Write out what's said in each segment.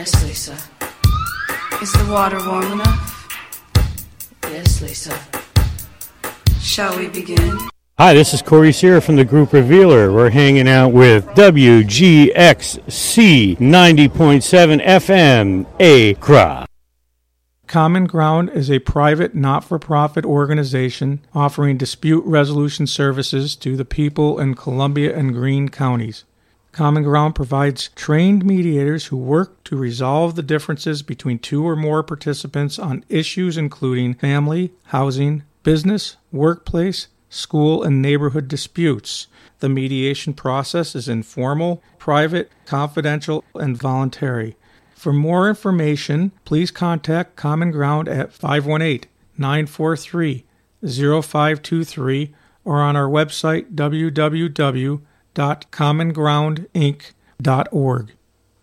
Yes, Lisa. Is the water warm enough? Yes, Lisa. Shall we begin? Hi, this is Corey Sear from the group Revealer. We're hanging out with WGXC 90.7 FM, Accra. Common Ground is a private, not-for-profit organization offering dispute resolution services to the people in Columbia and Greene counties. Common Ground provides trained mediators who work to resolve the differences between two or more participants on issues including family, housing, business, workplace, school, and neighborhood disputes. The mediation process is informal, private, confidential, and voluntary. For more information, please contact Common Ground at 518-943-0523 or on our website www.commongroundinc.org.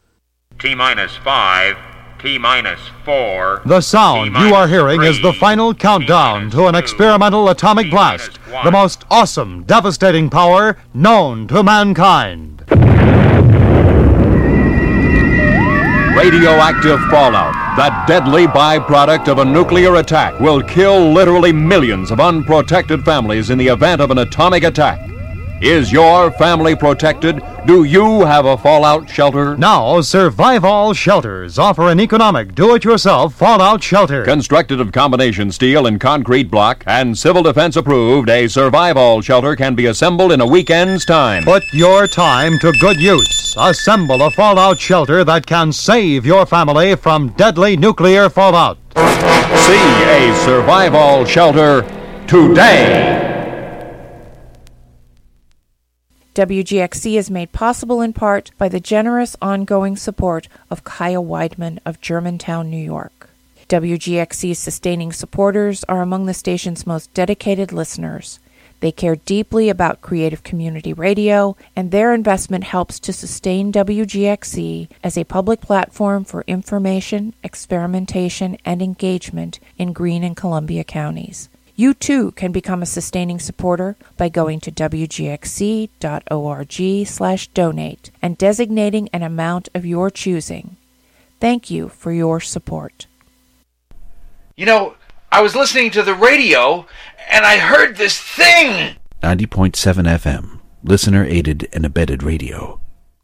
T-5, T-4. The sound you are hearing is the final countdown to an experimental atomic blast, the most awesome, devastating power known to mankind. Radioactive fallout, that deadly byproduct of a nuclear attack, will kill literally millions of unprotected families in the event of an atomic attack. Is your family protected? Do you have a fallout shelter? Now, Survival Shelters offer an economic, do-it-yourself fallout shelter. Constructed of combination steel and concrete block and civil defense approved, a Survival Shelter can be assembled in a weekend's time. Put your time to good use. Assemble a fallout shelter that can save your family from deadly nuclear fallout. See a Survival Shelter today. WGXC is made possible in part by the generous ongoing support of Kaya Weidman of Germantown, New York. WGXC's sustaining supporters are among the station's most dedicated listeners. They care deeply about creative community radio, and their investment helps to sustain WGXC as a public platform for information, experimentation, and engagement in Greene and Columbia counties. You too can become a sustaining supporter by going to wgxc.org/donate and designating an amount of your choosing. Thank you for your support. You know, I was listening to the radio and I heard this thing. 90.7 FM, listener-aided and abetted radio.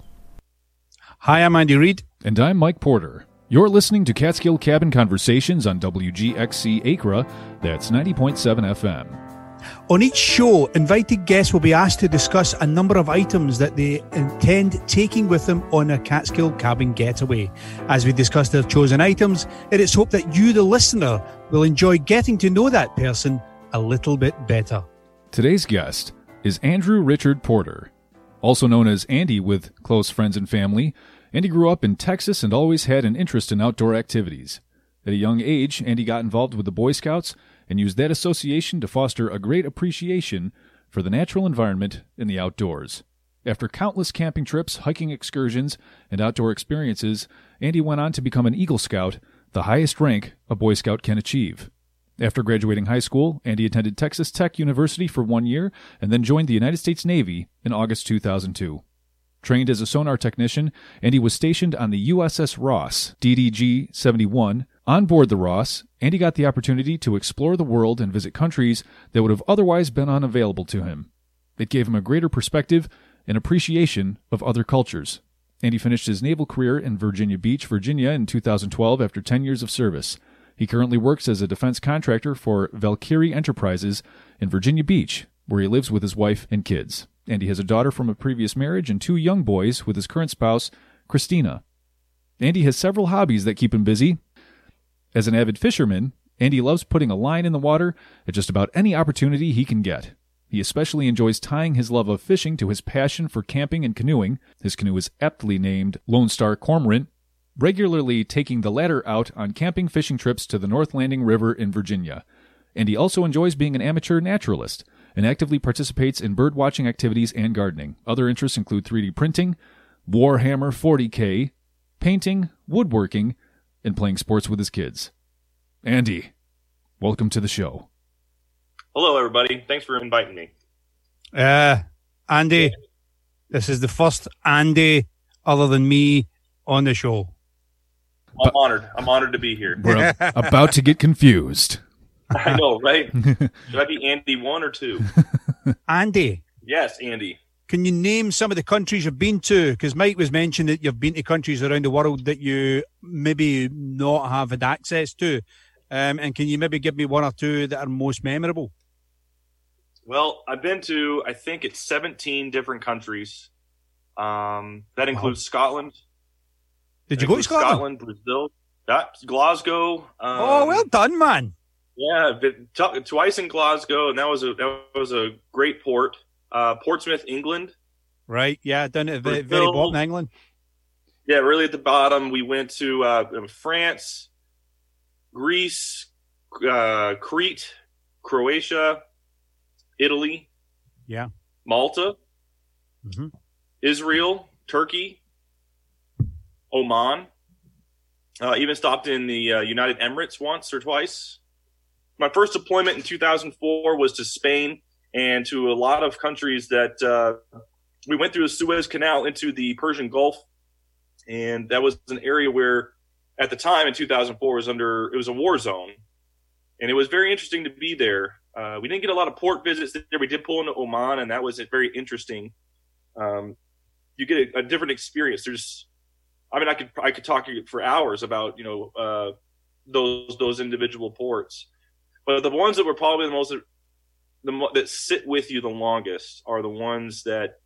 Hi, I'm Andy Reid. And I'm Mike Porter. You're listening to Catskill Cabin Conversations on WGXC Accra. That's 90.7 FM. On each show, invited guests will be asked to discuss a number of items that they intend taking with them on a Catskill Cabin getaway. As we discuss their chosen items, it is hoped that you, the listener, will enjoy getting to know that person a little bit better. Today's guest is Andrew Richard Porter, also known as Andy with close friends and family. Andy grew up in Texas and always had an interest in outdoor activities. At a young age, Andy got involved with the Boy Scouts and used that association to foster a great appreciation for the natural environment in the outdoors. After countless camping trips, hiking excursions, and outdoor experiences, Andy went on to become an Eagle Scout, the highest rank a Boy Scout can achieve. After graduating high school, Andy attended Texas Tech University for 1 year and then joined the United States Navy in August 2002. Trained as a sonar technician, Andy was stationed on the USS Ross, DDG-71. On board the Ross, Andy got the opportunity to explore the world and visit countries that would have otherwise been unavailable to him. It gave him a greater perspective and appreciation of other cultures. Andy finished his naval career in Virginia Beach, Virginia in 2012 after 10 years of service. He currently works as a defense contractor for Valkyrie Enterprises in Virginia Beach, where he lives with his wife and kids. Andy has a daughter from a previous marriage and 2 young boys with his current spouse, Christina. Andy has several hobbies that keep him busy. As an avid fisherman, Andy loves putting a line in the water at just about any opportunity he can get. He especially enjoys tying his love of fishing to his passion for camping and canoeing. His canoe is aptly named Lone Star Cormorant, regularly taking the latter out on camping fishing trips to the North Landing River in Virginia. Andy also enjoys being an amateur naturalist and actively participates in bird-watching activities and gardening. Other interests include 3D printing, Warhammer 40K, painting, woodworking, and playing sports with his kids. Andy, welcome to the show. Hello, everybody. Thanks for inviting me. Andy, this is the first Andy other than me on the show. I'm honored. I'm honored to be here. We're about to get confused. I know, right? Should I be Andy 1 or 2? Andy. Yes, Andy. Can you name some of the countries you've been to? Because Mike was mentioning that you've been to countries around the world that you maybe not have had access to. And can you maybe give me one or two that are most memorable? Well, I've been to, I think it's 17 different countries. That includes Scotland. Did you go to Scotland? Brazil, Glasgow. Well done, man. Yeah, I've been twice in Glasgow, and that was a great port. Portsmouth, England. Right, yeah, down at the very bottom of England. Yeah, really at the bottom. We went to France, Greece, Crete, Croatia, Italy. Yeah. Malta, Israel, Turkey, Oman. Even stopped in the United Emirates once or twice. My first deployment in 2004 was to Spain and to a lot of countries that we went through the Suez Canal into the Persian Gulf. And that was an area where at the time in 2004 it was a war zone. And it was very interesting to be there. We didn't get a lot of port visits there. We did pull into Oman, and that was very interesting. You get a different experience. I could talk for hours about, those individual ports. But the ones that were probably that sit with you the longest are the ones that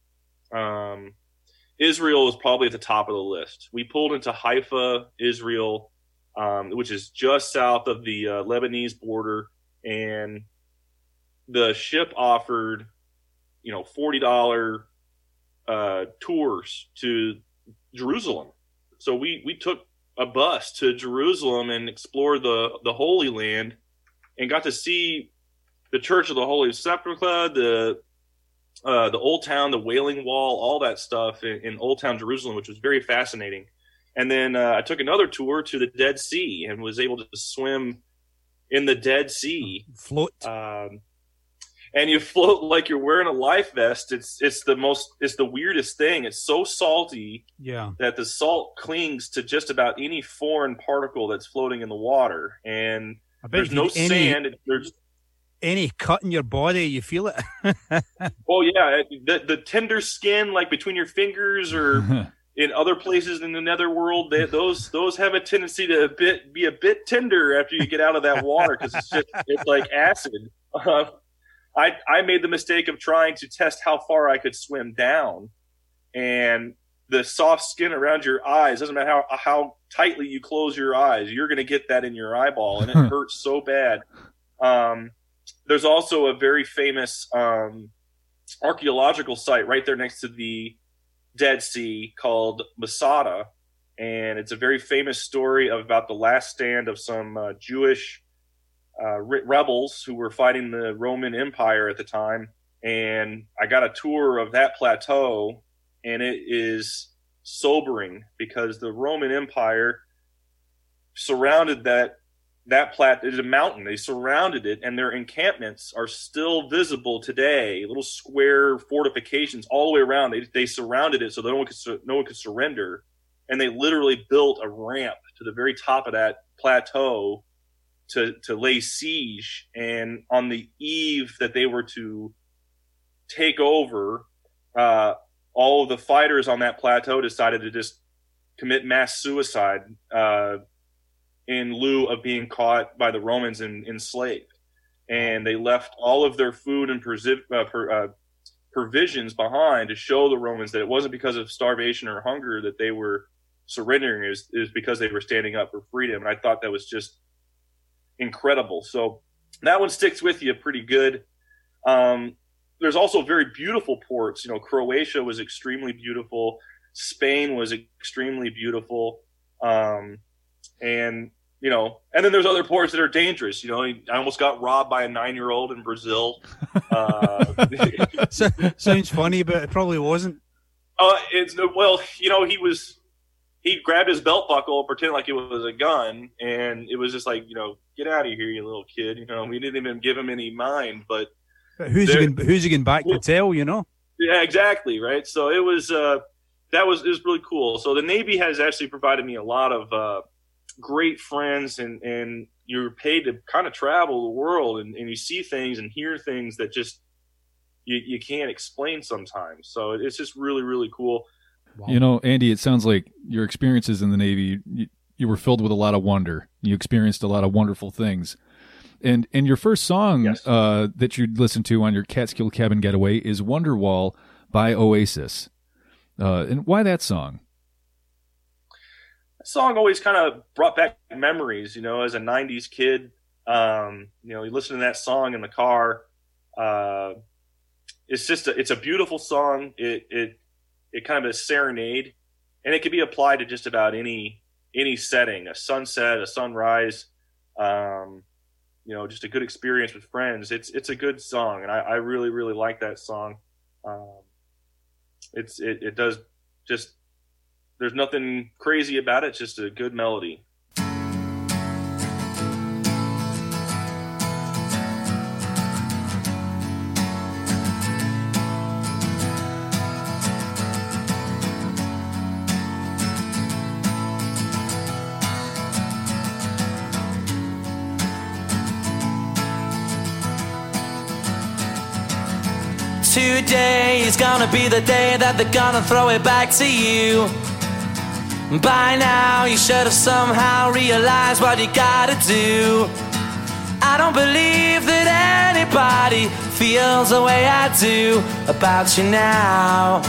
Israel is probably at the top of the list. We pulled into Haifa, Israel, which is just south of the Lebanese border, and the ship offered, $40 tours to Jerusalem. So we took a bus to Jerusalem and explored the Holy Land, and got to see the Church of the Holy Sepulchre, the Old Town, the Wailing Wall, all that stuff in Old Town Jerusalem, which was very fascinating. And then I took another tour to the Dead Sea and was able to swim in the Dead Sea. Float. And you float like you're wearing a life vest. It's the weirdest thing. It's so salty that the salt clings to just about any foreign particle that's floating in the water. And there's no sand. There's any cut in your body, you feel it. Oh yeah, the tender skin, like between your fingers or in other places in the netherworld, those have a tendency to be a bit tender after you get out of that water, because it's like acid. I made the mistake of trying to test how far I could swim down, and the soft skin around your eyes, doesn't matter how tightly you close your eyes, you're going to get that in your eyeball, and it hurts so bad. There's also a very famous archaeological site right there next to the Dead Sea called Masada, and it's a very famous story about the last stand of some Jewish rebels who were fighting the Roman Empire at the time. And I got a tour of that plateau, and it is sobering because the Roman Empire surrounded that plateau. It's a mountain. They surrounded it, and their encampments are still visible today. Little square fortifications all the way around. They surrounded it so that no one could surrender, and they literally built a ramp to the very top of that plateau to lay siege. And on the eve that they were to take over, all of the fighters on that plateau decided to just commit mass suicide in lieu of being caught by the Romans and enslaved. And they left all of their food and provisions behind to show the Romans that it wasn't because of starvation or hunger that they were surrendering. It was because they were standing up for freedom. And I thought that was just incredible. So that one sticks with you pretty good. There's also very beautiful ports. Croatia was extremely beautiful. Spain was extremely beautiful. And then there's other ports that are dangerous. I almost got robbed by a 9-year-old in Brazil. Sounds funny, but it probably wasn't. He grabbed his belt buckle and pretended like it was a gun, and it was just like, get out of here, you little kid. We didn't even give him any mind, but who's he going back to tell? Yeah, exactly, right. So it was it was really cool. So the Navy has actually provided me a lot of great friends, and you're paid to kind of travel the world, and you see things and hear things that just you can't explain sometimes. So it's just really, really cool. Wow. You know, Andy, it sounds like your experiences in the Navy, you were filled with a lot of wonder. You experienced a lot of wonderful things. And your first song that you listened to on your Catskill Cabin Getaway is Wonderwall by Oasis. And why that song? That song always kind of brought back memories, you know, as a 90s kid. You know, you listen to that song in the car. It's a beautiful song. It kind of a serenade, and it can be applied to just about any setting, a sunset, a sunrise, you know, just a good experience with friends. It's a good song, and I really, really like that song. It does just, there's nothing crazy about it. It's just a good melody. Today is gonna be the day that they're gonna throw it back to you. By now you should have somehow realized what you gotta do. I don't believe that anybody feels the way I do about you now.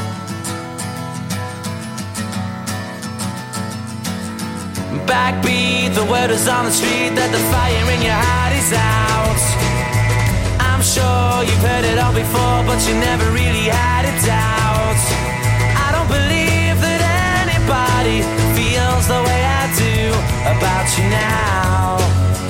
Backbeat, the word is on the street that the fire in your heart is out. I'm sure you've heard it all before, but you never really had a doubt. I don't believe that anybody feels the way I do about you now.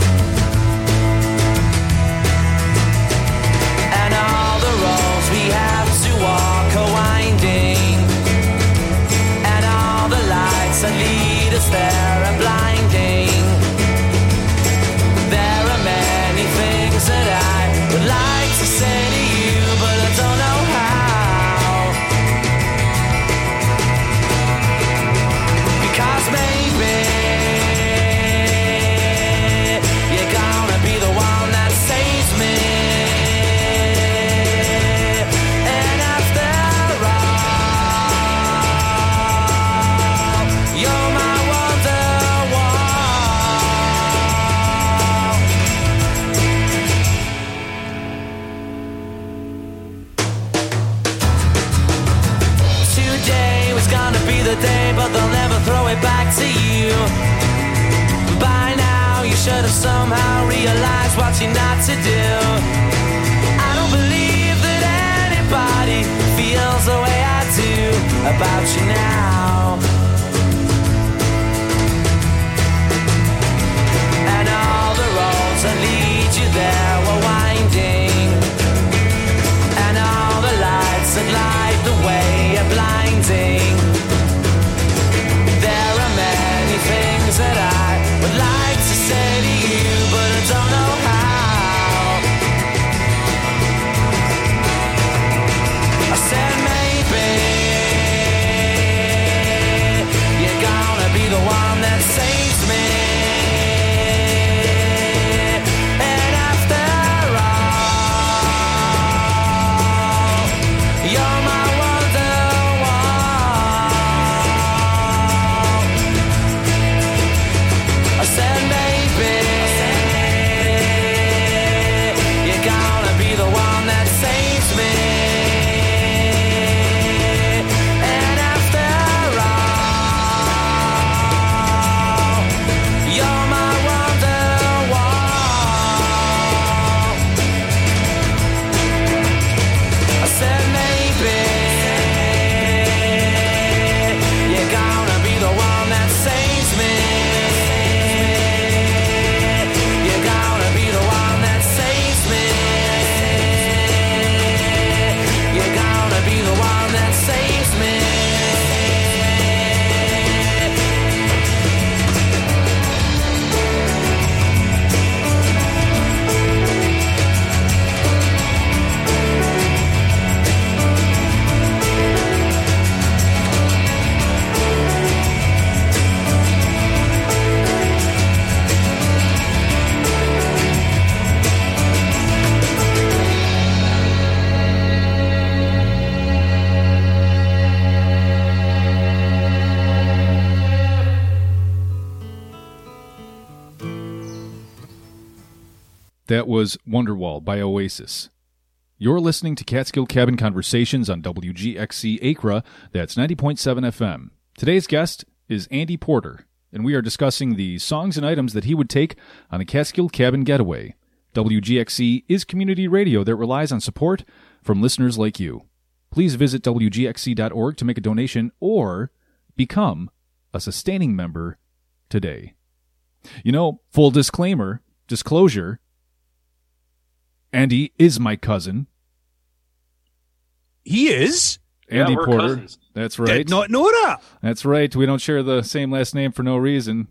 And all the roads we have to walk are winding, and all the lights that lead us there are blinding. There are many things that I would like to say to you, but I don't know how. Because maybe you're gonna be the one that saves me. And after all, you're my the day, but they'll never throw it back to you. By now you should have somehow realized what you're not to do. I don't believe that anybody feels the way I do about you now. And all the roads that lead you there were winding, and all the lights that light the way are blinding. Things that I would like to say to you, but I don't know how. I said maybe That was Wonderwall by Oasis. You're listening to Catskill Cabin Conversations on WGXC Acra. That's 90.7 FM. Today's guest is Andy Porter, and we are discussing the songs and items that he would take on a Catskill Cabin getaway. WGXC is community radio that relies on support from listeners like you. Please visit WGXC.org to make a donation or become a sustaining member today. You know, full disclosure, Andy is my cousin. He is? Andy we're Porter. cousins. That's right. Did not know that. That's right. We don't share the same last name for no reason.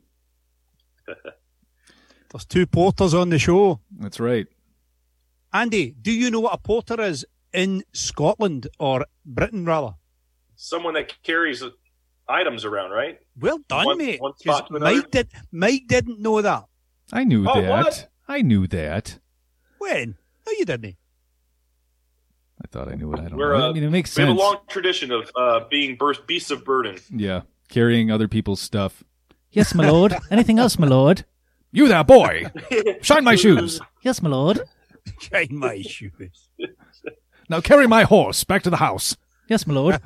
There's two porters on the show. That's right. Andy, do you know what a porter is in Scotland, or Britain rather? Someone that carries items around, right? Well done, mate. One 'Cause spot to another. Mike didn't know that. I knew Oh, that. what? I knew that. When? No, you didn't. I thought I knew it. I don't We're, know. I mean, it makes We have sense. a long tradition of being beasts of burden. Yeah, carrying other people's stuff. Yes, my lord. Anything else, my lord? You there, boy! Shine my shoes! Yes, my lord. Shine my shoes. Now carry my horse back to the house. Yes, my lord.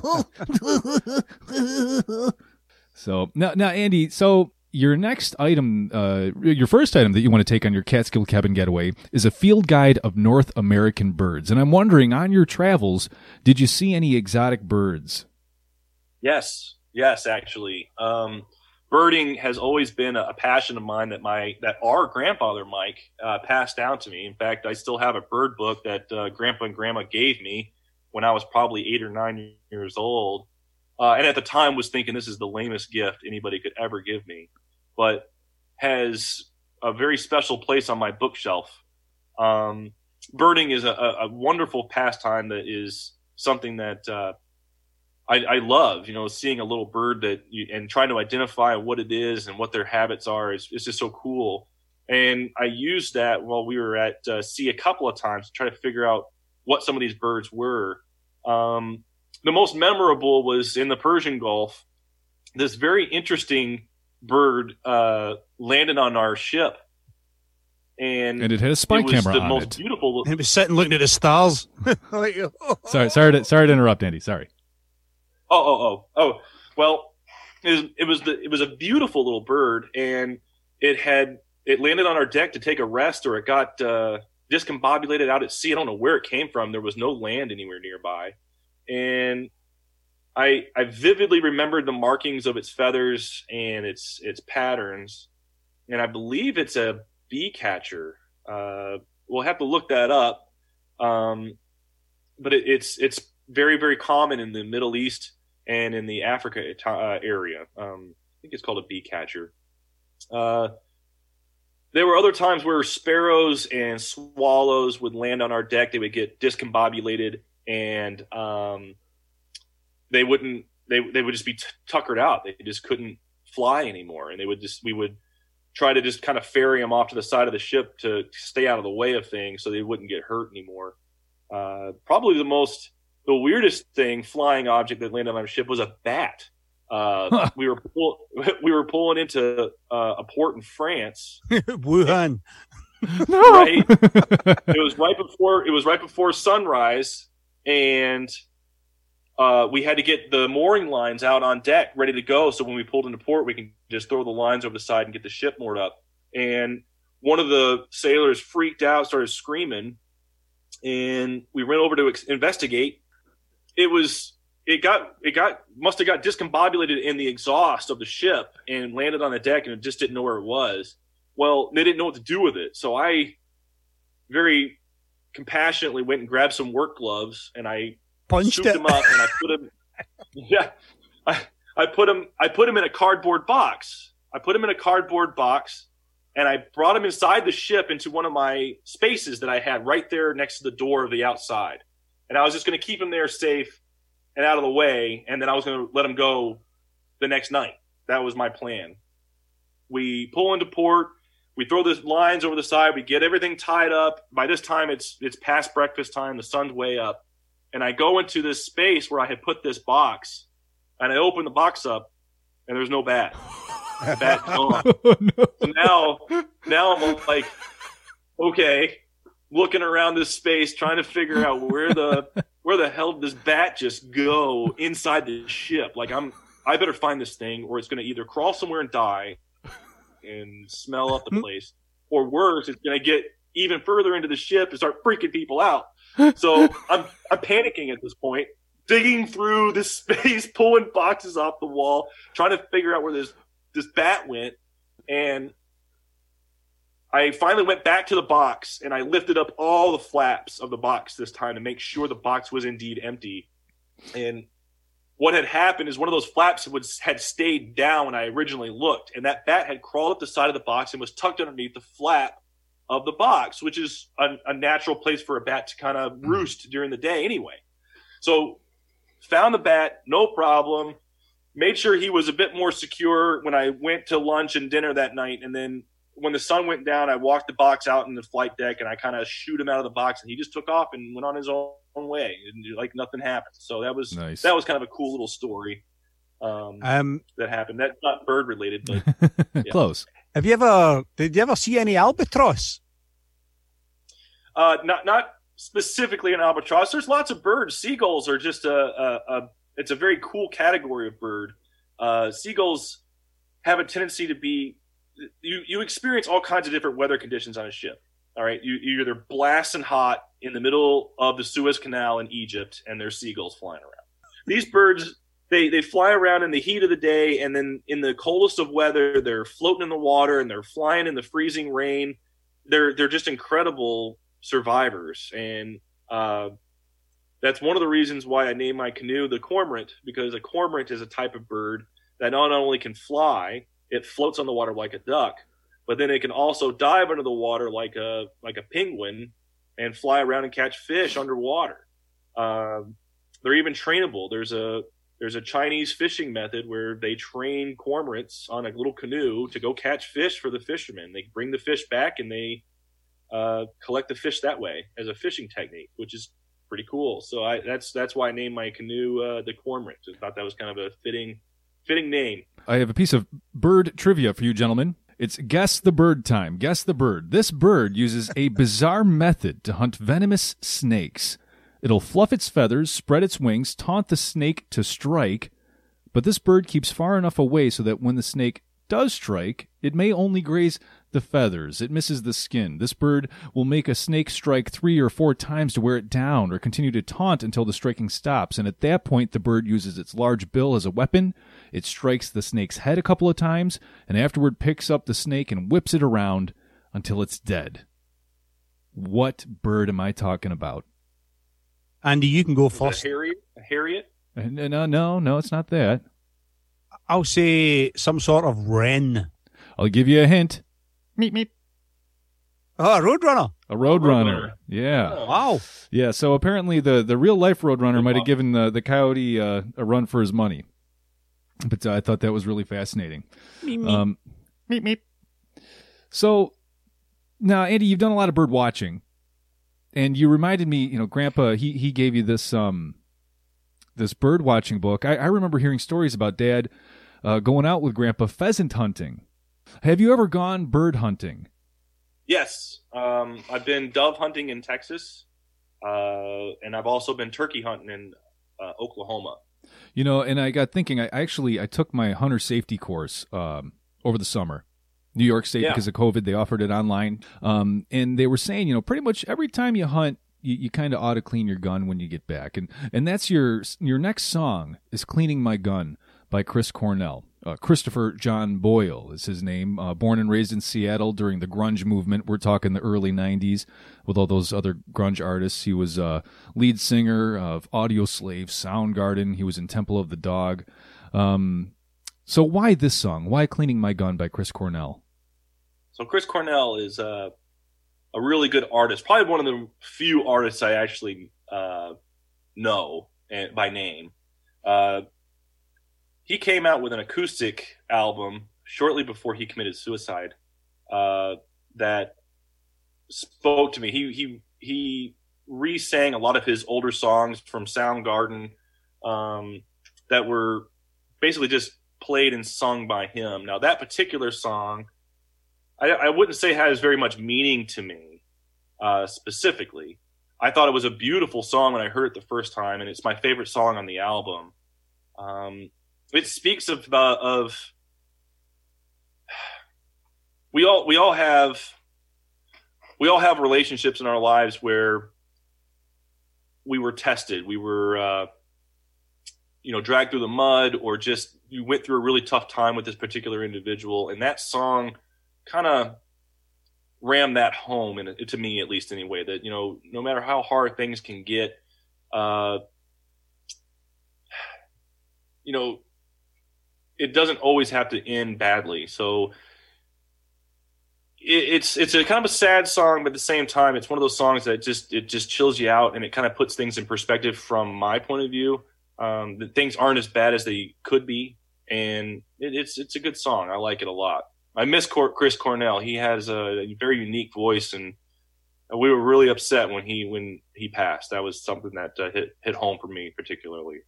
So, now, Andy, so your next item, your first item that you want to take on your Catskill Cabin getaway is a field guide of North American birds. And I'm wondering, on your travels, did you see any exotic birds? Yes, actually. Birding has always been a passion of mine that our grandfather Mike passed down to me. In fact, I still have a bird book that Grandpa and Grandma gave me when I was probably 8 or 9 years old, and at the time was thinking this is the lamest gift anybody could ever give me, but has a very special place on my bookshelf. Birding is a wonderful pastime that is something that I love, seeing a little bird and trying to identify what it is and what their habits are. It's just so cool. And I used that while we were at sea a couple of times to try to figure out what some of these birds were. The most memorable was in the Persian Gulf. This very interesting bird landed on our ship. And it had a spy camera on it. Beautiful. It was sitting looking at the stars. Sorry to interrupt, Andy. Sorry. Oh. Well, it was a beautiful little bird, and it landed on our deck to take a rest, or it got discombobulated out at sea. I don't know where it came from. There was no land anywhere nearby, and I vividly remembered the markings of its feathers and its patterns, and I believe it's a bee catcher. We'll have to look that up, but it's very, very common in the Middle East and in the Africa area. I think it's called a bee catcher. There were other times where sparrows and swallows would land on our deck. They would get discombobulated, and they would just be tuckered out. They just couldn't fly anymore, and we would try to just kind of ferry them off to the side of the ship to stay out of the way of things so they wouldn't get hurt anymore. Probably the weirdest flying object that landed on our ship was a bat. We were pulling into a port in France. Wuhan. No. Right? It was right before sunrise, and we had to get the mooring lines out on deck ready to go. So when we pulled into port, we can just throw the lines over the side and get the ship moored up. And one of the sailors freaked out, started screaming, and we ran over to investigate. It must have got discombobulated in the exhaust of the ship and landed on the deck, and it just didn't know where it was. Well, they didn't know what to do with it. So I very compassionately went and grabbed some work gloves, and I punched him up, and I put him. Yeah, I put him in a cardboard box. And I brought him inside the ship into one of my spaces that I had right there next to the door of the outside. And I was just going to keep him there safe and out of the way, and then I was going to let him go the next night. That was my plan. We pull into port. We throw the lines over the side. We get everything tied up. By this time, it's past breakfast time. The sun's way up. And I go into this space where I had put this box, and I open the box up, and there's no bat. The bat's gone. Oh, no. So now I'm like, okay, looking around this space, trying to figure out where the hell did this bat just go inside the ship? Like I better find this thing, or it's going to either crawl somewhere and die, and smell up the place, or worse, it's going to get even further into the ship and start freaking people out. So I'm panicking at this point, digging through this space, pulling boxes off the wall, trying to figure out where this bat went. And I finally went back to the box and I lifted up all the flaps of the box this time to make sure the box was indeed empty. And what had happened is one of those flaps had stayed down when I originally looked, and that bat had crawled up the side of the box and was tucked underneath the flap of the box, which is a natural place for a bat to kind of roost during the day anyway. So found the bat, no problem, made sure he was a bit more secure when I went to lunch and dinner that night. And then when the sun went down, I walked the box out in the flight deck and I kind of shooed him out of the box, and he just took off and went on his own way, and like nothing happened. So that was nice. That was kind of a cool little story that happened. That's not bird related, but yeah. Close. Did you ever see any albatross? Not specifically an albatross. There's lots of birds. Seagulls are just it's a very cool category of bird. Seagulls have a tendency to be, you experience all kinds of different weather conditions on a ship. All right, you're either blasting hot in the middle of the Suez Canal in Egypt, and there's seagulls flying around. These birds, they fly around in the heat of the day, and then in the coldest of weather, they're floating in the water and they're flying in the freezing rain. They're just incredible survivors, and that's one of the reasons why I named my canoe the Cormorant, because a cormorant is a type of bird that not only can fly, it floats on the water like a duck, but then it can also dive under the water like a penguin and fly around and catch fish underwater. They're even trainable. There's a Chinese fishing method where they train cormorants on a little canoe to go catch fish for the fishermen. They bring the fish back and they collect the fish that way as a fishing technique, which is pretty cool. So that's why I named my canoe the Cormorant. I thought that was kind of a fitting name. I have a piece of bird trivia for you, gentlemen. It's Guess the Bird time. Guess the bird. This bird uses a bizarre method to hunt venomous snakes. It'll fluff its feathers, spread its wings, taunt the snake to strike, but this bird keeps far enough away so that when the snake does strike, it may only graze the feathers. It misses the skin. This bird will make a snake strike 3 or 4 times to wear it down, or continue to taunt until the striking stops, and at that point the bird uses its large bill as a weapon. It strikes the snake's head a couple of times, and afterward picks up the snake and whips it around until it's dead. What bird am I talking about? Andy, you can go first. A Harriet? No, it's not that. I'll say some sort of wren. I'll give you a hint. Meep, meep. Oh, a roadrunner. A roadrunner. Yeah. Oh, wow. Yeah, so apparently the real-life roadrunner might have given the coyote a run for his money. But I thought that was really fascinating. Meep, meep. Meep, meep. So, now, Andy, you've done a lot of bird watching. And you reminded me, Grandpa, he gave you this this bird watching book. I remember hearing stories about Dad going out with Grandpa pheasant hunting. Have you ever gone bird hunting? Yes. I've been dove hunting in Texas, and I've also been turkey hunting in Oklahoma. And I got thinking, I took my hunter safety course over the summer. New York State, because of COVID, they offered it online. And they were saying, pretty much every time you hunt, you kind of ought to clean your gun when you get back. And that's your next song is Cleaning My Gun by Chris Cornell. Christopher John Boyle is his name. Born and raised in Seattle during the grunge movement. We're talking the early 90s with all those other grunge artists. He was lead singer of Audioslave, Soundgarden. He was in Temple of the Dog. So why this song? Why Cleaning My Gun by Chris Cornell? So Chris Cornell is a really good artist. Probably one of the few artists I actually know by name. He came out with an acoustic album shortly before he committed suicide that spoke to me. He re-sang a lot of his older songs from Soundgarden that were basically just played and sung by him. Now, that particular song, I wouldn't say has very much meaning to me. specifically. I thought it was a beautiful song when I heard it the first time, and it's my favorite song on the album. It speaks of we all have relationships in our lives where we were tested, we were dragged through the mud, or just you went through a really tough time with this particular individual, and that song kind of rammed that home, and to me at least anyway, that no matter how hard things can get, it doesn't always have to end badly. So it's a kind of a sad song, but at the same time, it's one of those songs that just chills you out, and it kind of puts things in perspective from my point of view. That things aren't as bad as they could be, and it's a good song. I like it a lot. I miss Chris Cornell. He has a very unique voice, and we were really upset when he passed. That was something that hit home for me particularly.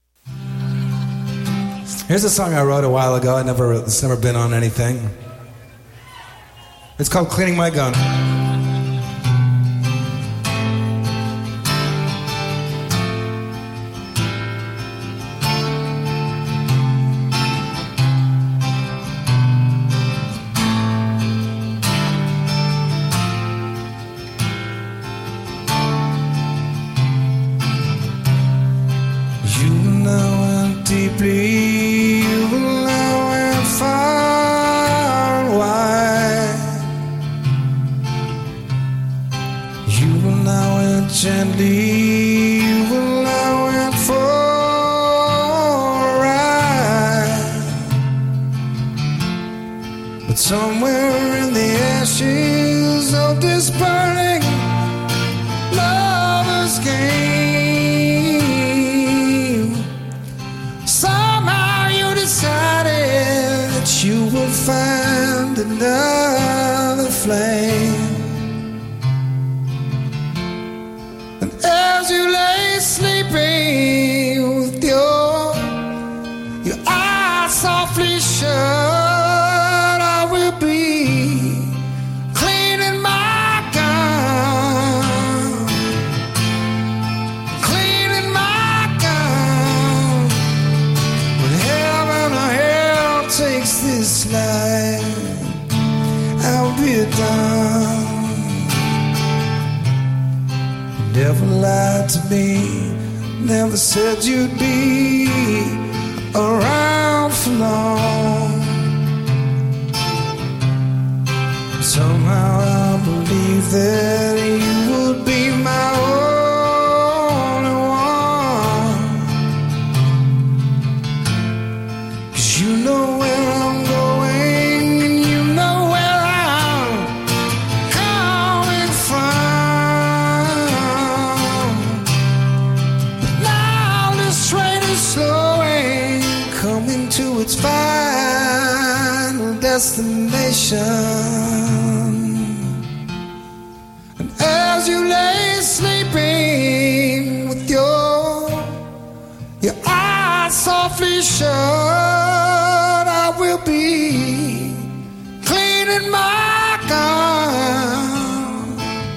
Here's a song I wrote a while ago. It's never been on anything. It's called "Cleaning My Gun." Gently, well, I went for a ride, but somewhere in the ashes of this burning lover's game, somehow you decided that you would find another flame. As you lay sleeping with your eyes softly shut, I will be cleaning my gun, cleaning my gun. When heaven or hell takes this life, I'll be done. Never lied to me, never said you'd be around for long. Somehow I believe that you would be my only one. 'Cause you know where I'm going, and you know where I'm coming from. Slowing, coming to its final destination. And as you lay sleeping with your eyes softly shut, I will be cleaning my gun,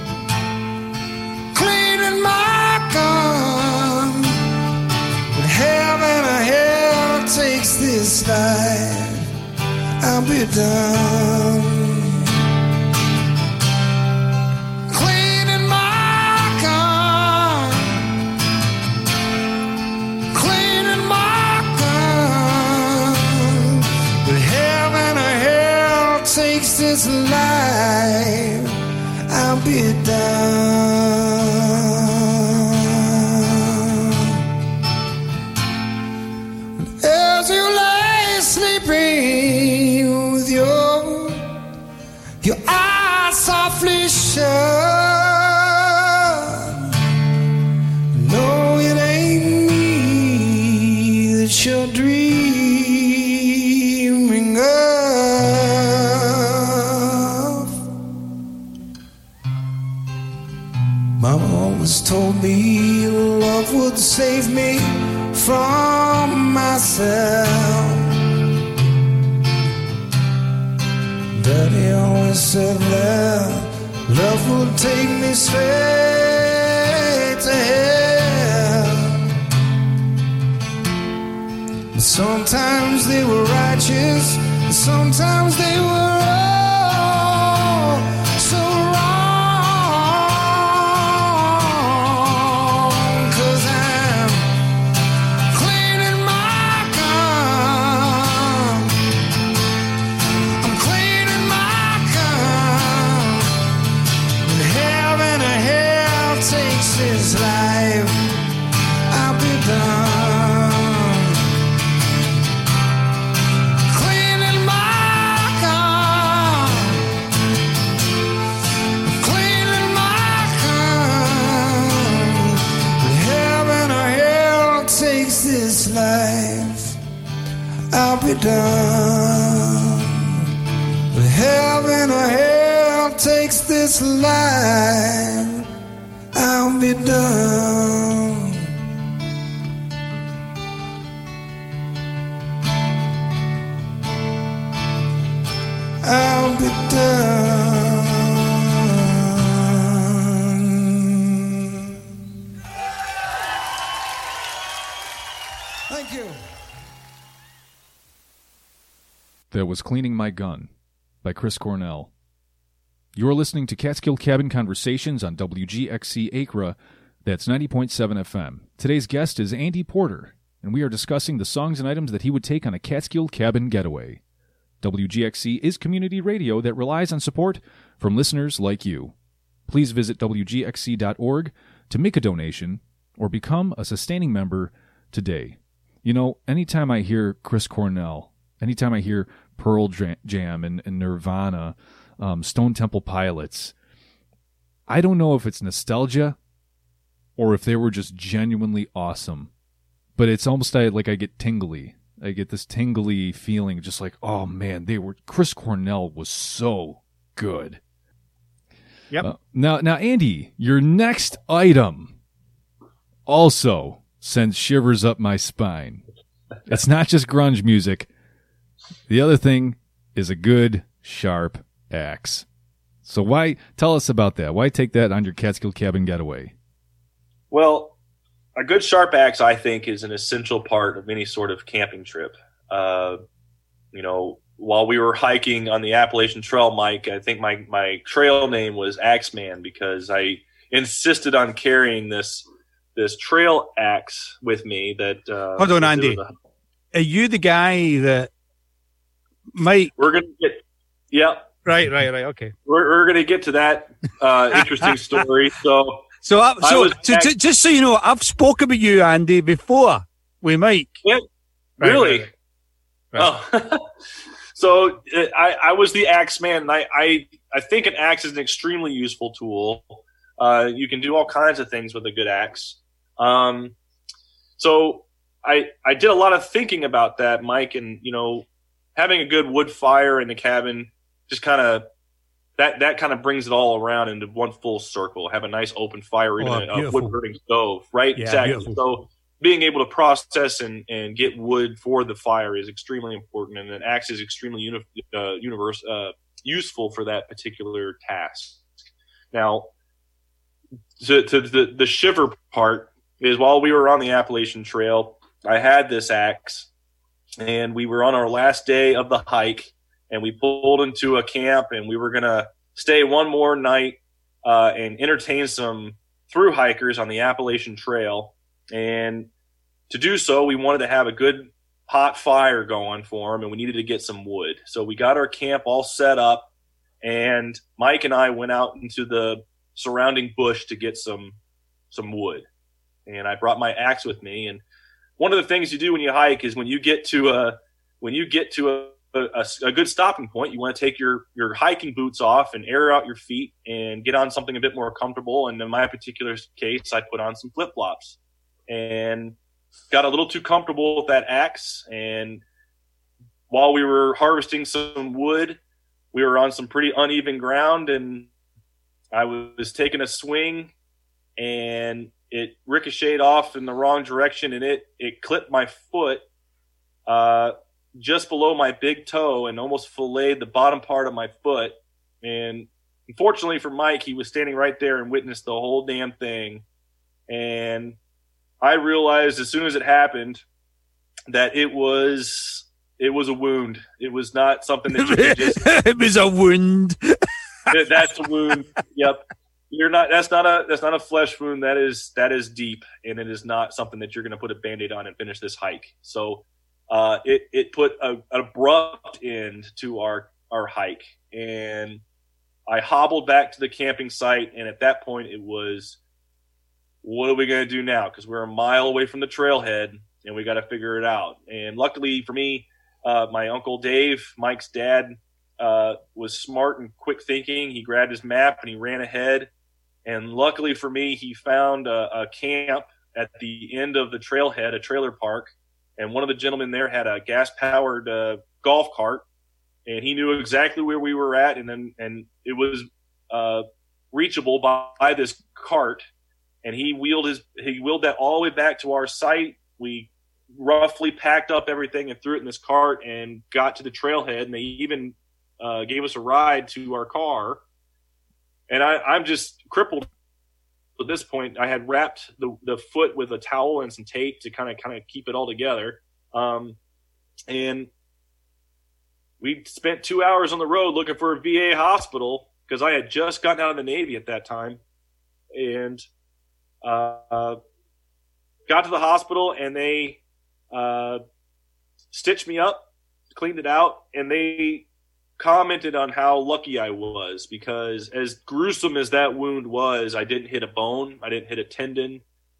cleaning my gun. Heaven or hell takes this life, I'll be done. Cleaning my gun, cleaning my gun. But heaven or hell takes this life, I'll be done. As you lay sleeping with your eyes softly shut, no, it ain't me that you're dreaming of. Mama always told me love would save me from myself. Daddy always said that love life would take me straight to hell. But sometimes they were righteous, and sometimes they were all so wrong. 'Cause I'm cleaning my gun. I'm cleaning my gun. When heaven or hell takes this life, I'll be done. Cleaning my gun. Cleaning my gun. When heaven or hell takes this life, I'll be done. When heaven or hell takes this life, I'll be done. I'll be done. Thank you. That was Cleaning My Gun by Chris Cornell. You're listening to Catskill Cabin Conversations on WGXC Acra. That's 90.7 FM. Today's guest is Andy Porter, and we are discussing the songs and items that he would take on a Catskill cabin getaway. WGXC is community radio that relies on support from listeners like you. Please visit WGXC.org to make a donation or become a sustaining member today. You know, anytime I hear Chris Cornell, anytime I hear Pearl Jam and Nirvana, Stone Temple Pilots, I don't know if it's nostalgia or if they were just genuinely awesome, but it's almost like I get tingly. I get this tingly feeling, just like, oh man, Chris Cornell was so good. Yep. Now, Andy, your next item also sends shivers up my spine. It's not just grunge music. The other thing is a good, sharp axe. So tell us about that. Why take that on your Catskill cabin getaway? Well, a good sharp axe, I think, is an essential part of any sort of camping trip. While we were hiking on the Appalachian Trail, Mike, I think my trail name was Axeman because I insisted on carrying this trail axe with me. Hold on, Andy. Are you the guy that Mike? We're gonna get. Yep. Right. Okay. We're gonna get to that interesting story. So just so you know, I've spoken with you, Andy, before with Mike. Yeah, really? Right. Oh, so I was the axe man, and I think an axe is an extremely useful tool. You can do all kinds of things with a good axe. So I did a lot of thinking about that, Mike, and having a good wood fire in the cabin just kind of that kind of brings it all around into one full circle. Have a nice open fire, even a wood burning stove, right? Yeah, exactly. Beautiful. So being able to process and get wood for the fire is extremely important, and an axe is extremely useful for that particular task. Now, to the shiver part is while we were on the Appalachian Trail, I had this axe, and we were on our last day of the hike, and we pulled into a camp, and we were going to stay one more night and entertain some through hikers on the Appalachian Trail. And to do so, we wanted to have a good hot fire going for them, and we needed to get some wood. So we got our camp all set up, and Mike and I went out into the surrounding bush to get some wood. And I brought my axe with me. And one of the things you do when you hike is when you get to a good stopping point, you want to take your hiking boots off and air out your feet and get on something a bit more comfortable. And in my particular case, I put on some flip-flops and got a little too comfortable with that axe. And while we were harvesting some wood, we were on some pretty uneven ground, and I was taking a swing, and it ricocheted off in the wrong direction, and it clipped my foot just below my big toe and almost filleted the bottom part of my foot. And unfortunately for Mike, he was standing right there and witnessed the whole damn thing. And I realized as soon as it happened that it was a wound. It was not something that you could just. It was a wound. That's a wound. Yep. That's not a flesh wound. That is deep, and it is not something that you're going to put a Band-Aid on and finish this hike. So it put an abrupt end to our hike, and I hobbled back to the camping site. And at that point, it was, what are we going to do now? Because we're a mile away from the trailhead, and we got to figure it out. And luckily for me, my Uncle Dave, Mike's dad, was smart and quick thinking. He grabbed his map and he ran ahead. And luckily for me, he found a camp at the end of the trailhead, a trailer park. And one of the gentlemen there had a gas-powered golf cart, and he knew exactly where we were at. And it was reachable by this cart. And he wheeled that all the way back to our site. We roughly packed up everything and threw it in this cart and got to the trailhead. And they even gave us a ride to our car. And I'm just crippled at this point. I had wrapped the foot with a towel and some tape to kind of keep it all together. And we spent 2 hours on the road looking for a VA hospital because I had just gotten out of the Navy at that time. And got to the hospital, and they stitched me up, cleaned it out, and they commented on how lucky I was because as gruesome as that wound was, I didn't hit a bone. I didn't hit a tendon.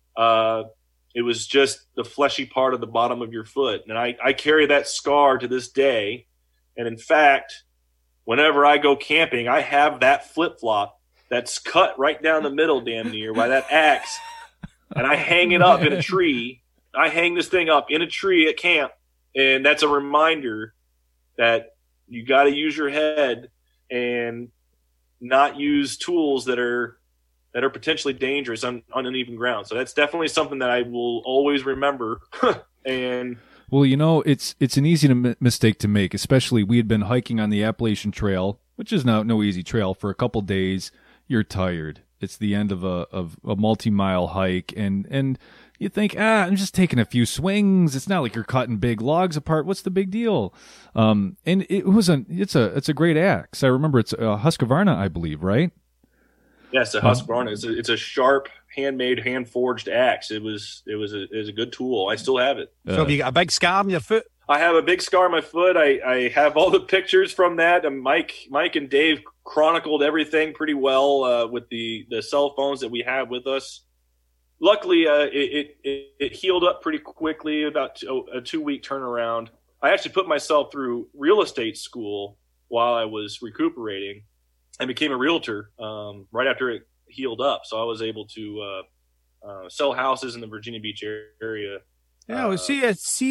It was just the fleshy part of the bottom of your foot. And I carry that scar to this day. And in fact, whenever I go camping, I have that flip-flop that's cut right down the middle damn near by that axe. And I hang it up in a tree. I hang this thing up in a tree at camp. And that's a reminder that you got to use your head and not use tools that are potentially dangerous on uneven ground. So that's definitely something that I will always remember. And well, it's an easy mistake to make, especially we had been hiking on the Appalachian Trail, which is no easy trail, for a couple days. You're tired. It's the end of a multi-mile hike, and you think, I'm just taking a few swings. It's not like you're cutting big logs apart. What's the big deal? And it's a great axe. I remember it's a Husqvarna, I believe, right? Yes, a Husqvarna. It's a sharp, handmade, hand-forged axe. It was a good tool. I still have it. So have you got a big scar on your foot? I have a big scar on my foot. I have all the pictures from that. And Mike and Dave chronicled everything pretty well with the cell phones that we have with us. Luckily, it healed up pretty quickly, about a 2-week turnaround. I actually put myself through real estate school while I was recuperating and became a realtor right after it healed up. So I was able to sell houses in the Virginia Beach area. Yeah, well, see,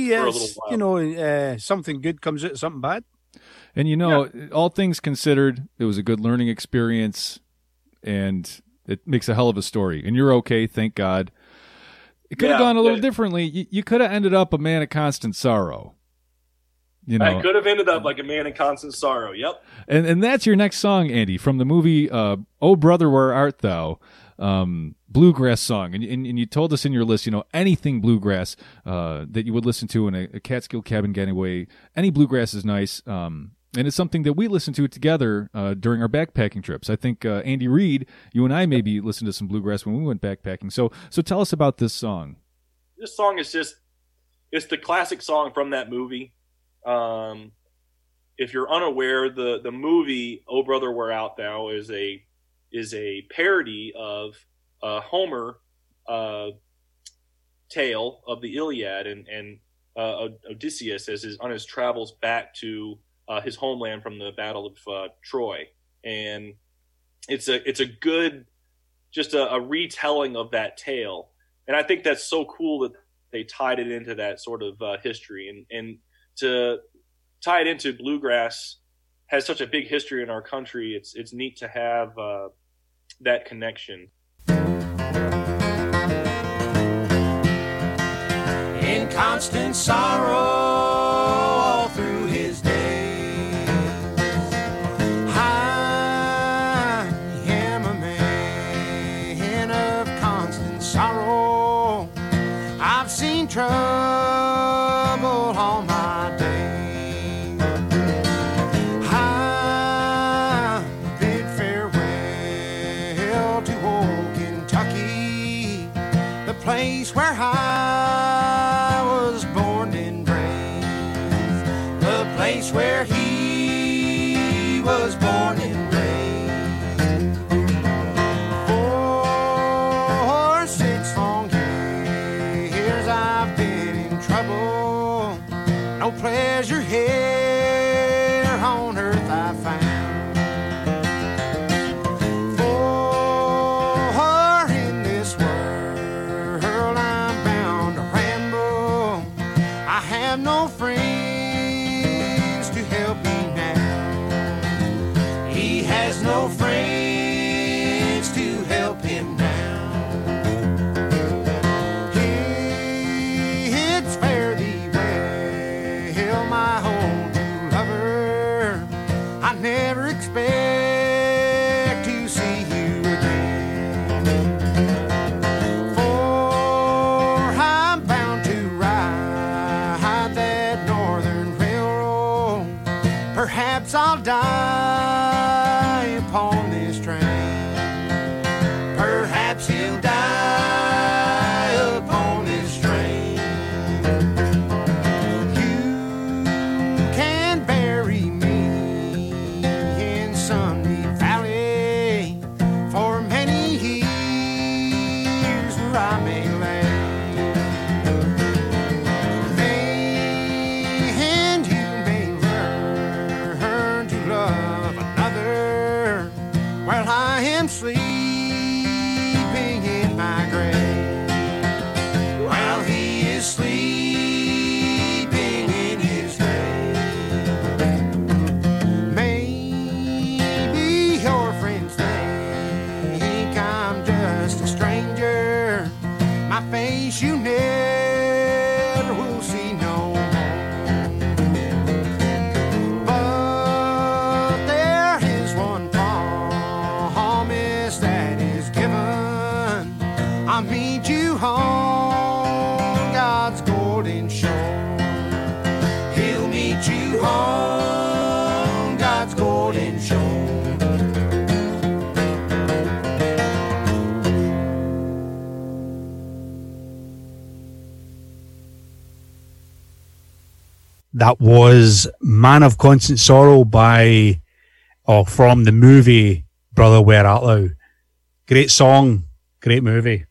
something good comes out of something bad. And, all things considered, it was a good learning experience, and it makes a hell of a story. And you're okay, thank God. It could have gone a little differently. You could have ended up a man of constant sorrow. I could have ended up like a man in constant sorrow, yep. And that's your next song, Andy, from the movie Oh Brother, Where Art Thou? Bluegrass song, and you told us in your list, anything bluegrass that you would listen to in a Catskill cabin getaway. Any bluegrass is nice, and it's something that we listen to together during our backpacking trips. I think Andy Reid, you and I maybe listened to some bluegrass when we went backpacking. So tell us about this song. This song is it's the classic song from that movie. If you're unaware, the movie Oh Brother, Where Art Thou is a parody of Homer tale of the Iliad and Odysseus on his travels back to his homeland from the Battle of Troy. And it's a good, just a retelling of that tale. And I think that's so cool that they tied it into that sort of history. And to tie it into bluegrass has such a big history in our country. It's neat to have that connection. In constant sorrow all through his days, high place where I was born and raised, the place where he was born and raised. For 6 long years I've been in trouble, no pleasure here on earth I found. No friends to help me now. He has no friends to help him now. It's fare thee well, my old true lover. I never expect to see you again, for I'm bound to ride that northern railroad. Perhaps I'll die upon this train. Perhaps he'll die upon this train. You can bury me in Sunny Valley for many years where I may lay. While I am sleeping in my grave, while he is sleeping in his grave. Maybe your friends think I'm just a stranger. My face you never will see no more. But there is one that is given. I'll meet you on God's golden shore. He'll meet you on God's golden shore. That was Man of Constant Sorrow from the movie Brother, Where Art Thou? Great song, great movie.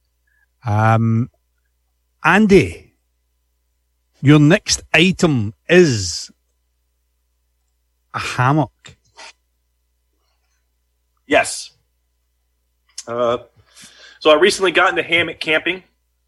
Andy, your next item is a hammock. Yes. So I recently got into hammock camping.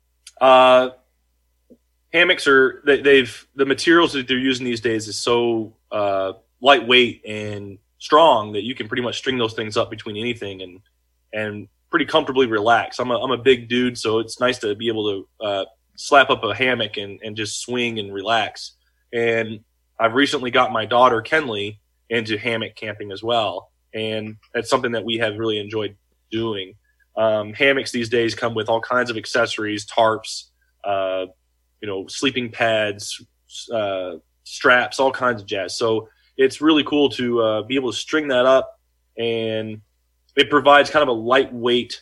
Hammocks are the materials that they're using these days is so lightweight and strong that you can pretty much string those things up between anything and pretty comfortably relax. I'm a big dude, so it's nice to be able to slap up a hammock and just swing and relax. And I've recently got my daughter Kenley into hammock camping as well, and that's something that we have really enjoyed doing. Hammocks these days come with all kinds of accessories, tarps, sleeping pads, straps, all kinds of jazz. So it's really cool to be able to string that up, and it provides kind of a lightweight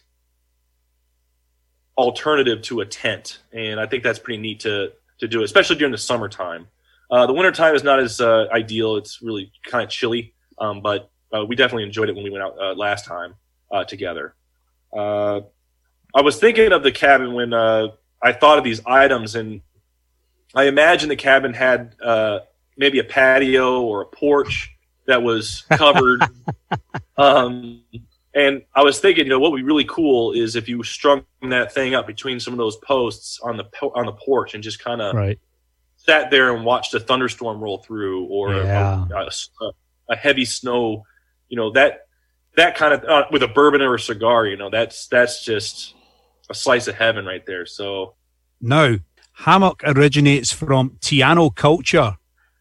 alternative to a tent. And I think that's pretty neat to do, especially during the summertime. The wintertime is not as ideal. It's really kind of chilly, but we definitely enjoyed it when we went out last time together. I was thinking of the cabin when I thought of these items, and I imagined the cabin had maybe a patio or a porch that was covered. And I was thinking, what would be really cool is if you strung that thing up between some of those posts on the porch and just kind of sat there and watched a thunderstorm roll through, or a heavy snow, that kind of with a bourbon or a cigar, that's just a slice of heaven right there. So now, hammock originates from Tiano culture.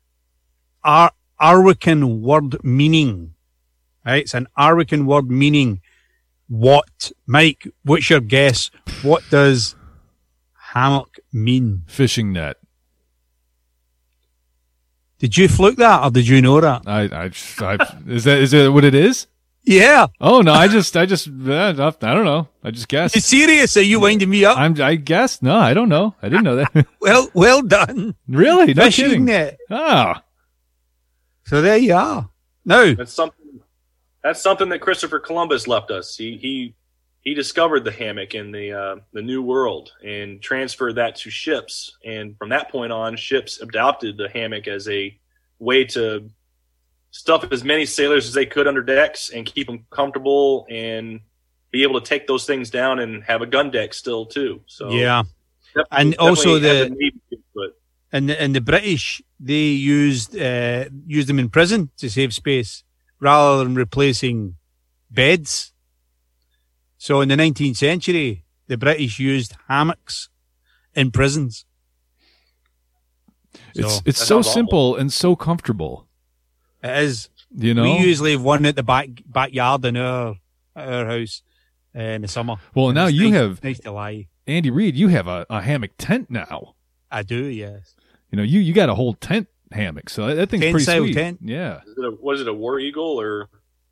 Arawakan word meaning. Right? It's an Arawakan word meaning what? Mike, what's your guess? What does hammock mean? Fishing net. Did you fluke that, or did you know that? Is that what it is? Yeah. Oh no, I don't know. I just guessed. You serious? Are you winding me up? I guess. No, I don't know. I didn't know that. Well done. Really? No Fishing kidding. net. Ah. So there you are. No. That's something that Christopher Columbus left us. He discovered the hammock in the New World and transferred that to ships. And from that point on, ships adopted the hammock as a way to stuff as many sailors as they could under decks and keep them comfortable and be able to take those things down and have a gun deck still too. So yeah, and also the and the British, they used them in prison to save space rather than replacing beds. So in the 19th century, the British used hammocks in prisons. It's so simple and so comfortable. It is. You know, we usually have one at the backyard in our house in the summer. Well, and now it's you nice, have nice to lie. Andy Reid. You have a hammock tent now. I do, yes. You know, you got a whole tent hammock, so that thing's pretty sweet. Tent. Yeah. Was it a War Eagle or?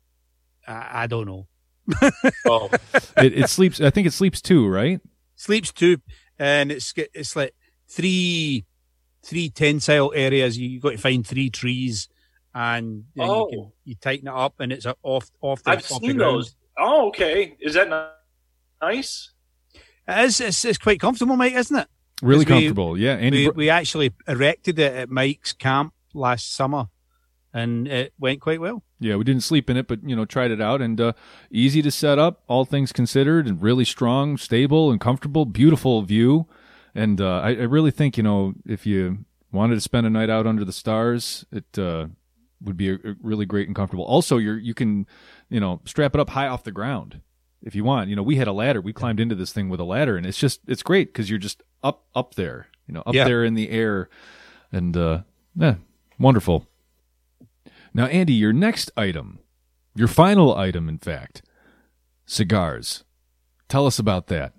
I don't know. Oh, it sleeps. I think it sleeps two, right? Sleeps two, and it's like three tensile areas. You got to find 3 trees. And then you tighten it up, and it's off the I've seen those. Oh, okay. Is that nice? It is. It's quite comfortable, Mike, isn't it? Really comfortable, yeah. Andy, we actually erected it at Mike's camp last summer, and it went quite well. Yeah, we didn't sleep in it, but tried it out, and easy to set up, all things considered, and really strong, stable, and comfortable. Beautiful view, and I really think if you wanted to spend a night out under the stars, it would be a really great and comfortable. Also, you can, strap it up high off the ground if you want. We had a ladder. We climbed into this thing with a ladder, and it's great because you're just up there, there in the air, and wonderful. Now, Andy, your next item, your final item, in fact, cigars. Tell us about that.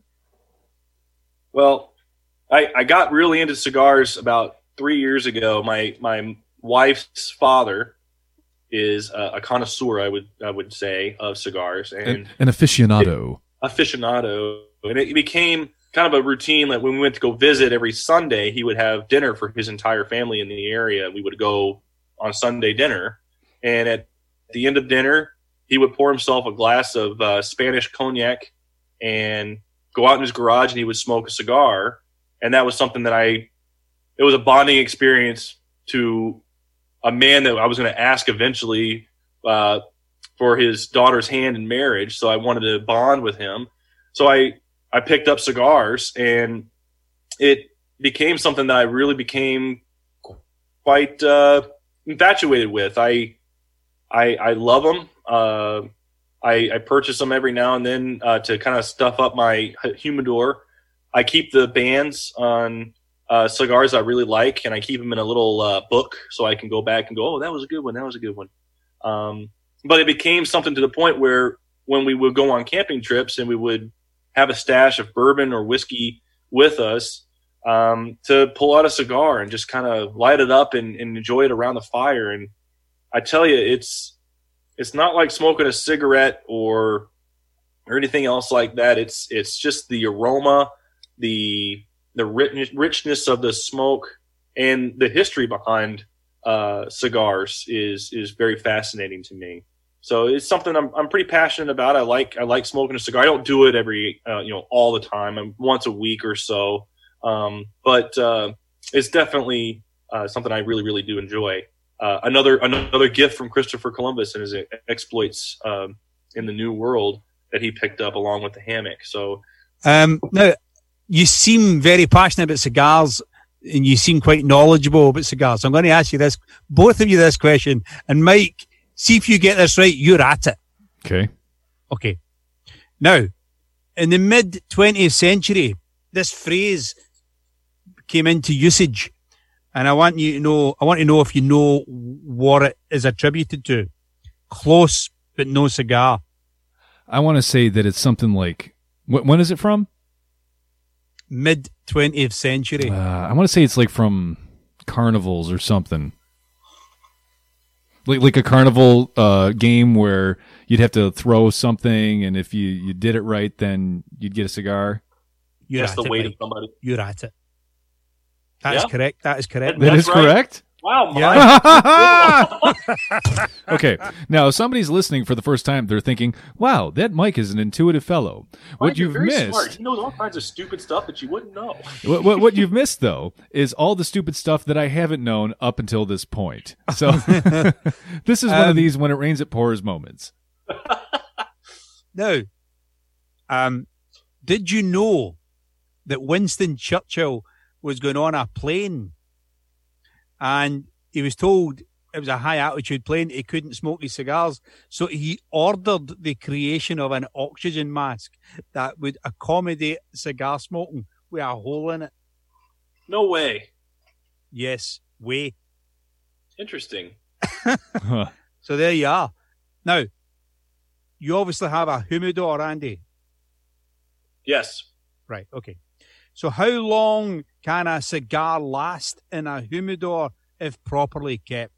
Well, I got really into cigars about 3 years ago. My wife's father is a connoisseur, I would say, of cigars, and an aficionado. And it became kind of a routine. Like when we went to go visit every Sunday, he would have dinner for his entire family in the area. We would go on Sunday dinner, and at the end of dinner, he would pour himself a glass of Spanish cognac and go out in his garage, and he would smoke a cigar. And that was something that it was a bonding experience to a man that I was going to ask eventually for his daughter's hand in marriage. So I wanted to bond with him. So I picked up cigars, and it became something that I really became quite infatuated with. I love them. I purchase them every now and then to kind of stuff up my humidor. I keep the bands on cigars I really like, and I keep them in a little book so I can go back and go, oh, that was a good one. That was a good one. But it became something to the point where when we would go on camping trips and we would have a stash of bourbon or whiskey with us, to pull out a cigar and just kind of light it up and enjoy it around the fire. And I tell you, it's not like smoking a cigarette or anything else like that. It's just the aroma, the richness of the smoke, and the history behind cigars is very fascinating to me. So it's something I'm pretty passionate about. I like smoking a cigar. I don't do it every all the time. I'm once a week or so, but it's definitely something I really, really do enjoy. Another gift from Christopher Columbus and his exploits in the New World that he picked up along with the hammock. So now you seem very passionate about cigars, and you seem quite knowledgeable about cigars. So I'm going to ask you both of you this question, and Mike, see if you get this right. You're at it. Okay. Now, in the mid 20th century, this phrase came into usage, and I want to know if you know what it is attributed to. Close, but no cigar. I want to say that it's something like, when is it from? Mid 20th century. I want to say it's like from carnivals or something. Like a carnival game where you'd have to throw something, and if you did it right, then you'd get a cigar. That's the weight of somebody. You're at it. That is correct. That is correct. That is correct? Wow, Okay, now if somebody's listening for the first time, they're thinking, wow, that Mike is an intuitive fellow. What you've very missed... Smart. He knows all kinds of stupid stuff that you wouldn't know. What you've missed, though, is all the stupid stuff that I haven't known up until this point. So this is one of these when it rains it pours moments. Now, did you know that Winston Churchill was going on a plane and he was told it was a high-altitude plane, he couldn't smoke his cigars, so he ordered the creation of an oxygen mask that would accommodate cigar smoking with a hole in it? No way. Yes, way. Interesting. So there you are. Now, you obviously have a humidor, Andy. Yes. Right, okay. So how long can a cigar last in a humidor if properly kept?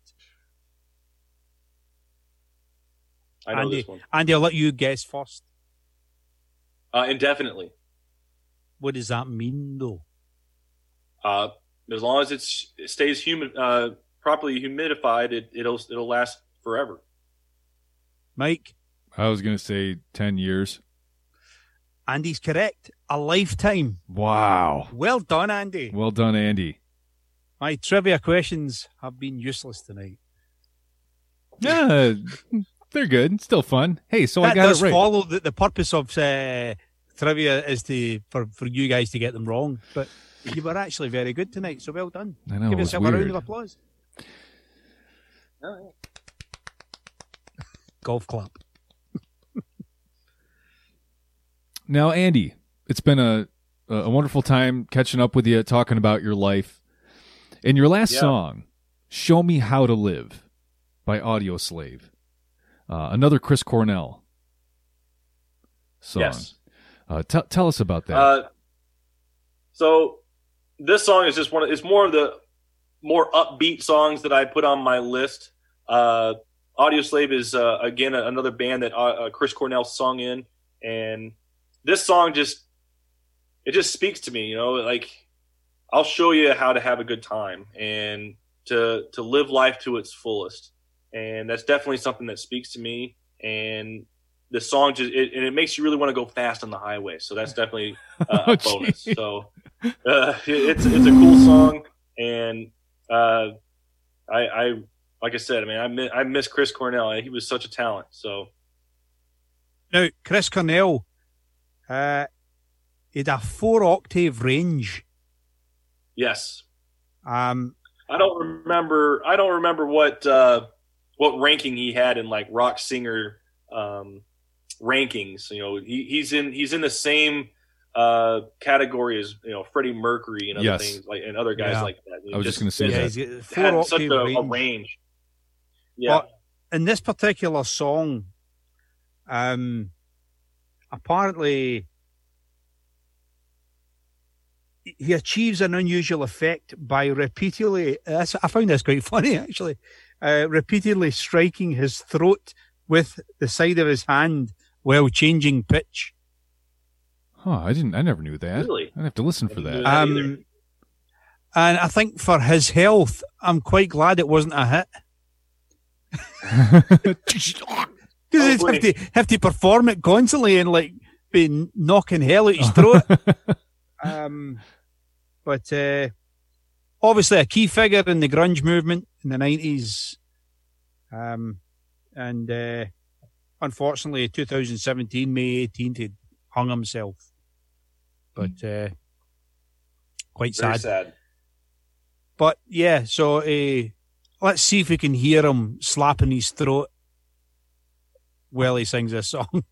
I know Andy, this one. Andy, I'll let you guess first. Indefinitely. What does that mean, though? As long as it stays properly humidified, it'll last forever. Mike? I was going to say 10 years. Andy's correct. A lifetime. Wow. Well done, Andy. Well done, Andy. My trivia questions have been useless tonight. Yeah, they're good. Still fun. Hey, so that I got does it right. follow the purpose of trivia is for you guys to get them wrong. But you were actually very good tonight, so well done. I know, Give it was yourself a round weird. of applause. Oh, yeah. Golf clap. Now, Andy, it's been a wonderful time catching up with you, talking about your life. And your last song, Show Me How to Live by Audio Slave. Another Chris Cornell song. Yes. Tell us about that. So this song is just it's more of the more upbeat songs that I put on my list. Audio Slave is, again, another band that Chris Cornell sung in. And this song just speaks to me, like I'll show you how to have a good time and to live life to its fullest. And that's definitely something that speaks to me. And the song it makes you really want to go fast on the highway. So that's definitely a bonus. So it's a cool song. And I like I said, I miss Chris Cornell. He was such a talent. So now, Chris Cornell, he had a 4-octave range. Yes. I don't remember what ranking he had in like rock singer rankings. He's in the same category as Freddie Mercury and other things and other guys like that. I was just going to say that. He's got 4-octave such a range. Yeah. But in this particular song, apparently he achieves an unusual effect by repeatedly, I found this quite funny actually, repeatedly striking his throat with the side of his hand while changing pitch. Huh, I never knew that. Really? I'd have to listen for that. And I think for his health, I'm quite glad it wasn't a hit. Because he'd have to perform it constantly and like be knocking hell out his throat. But obviously a key figure in the grunge movement in the 90s. And unfortunately, 2017, May 18th, he hung himself. But quite Very sad. sad. But yeah, so let's see if we can hear him slapping his throat while he sings this song.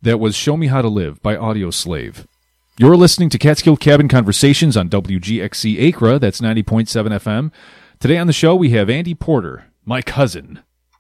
That was Show Me How to Live by Audioslave. You're listening to Catskill Cabin Conversations on WGXC Acra, that's 90.7 FM. Today on the show we have Andy Porter, my cousin.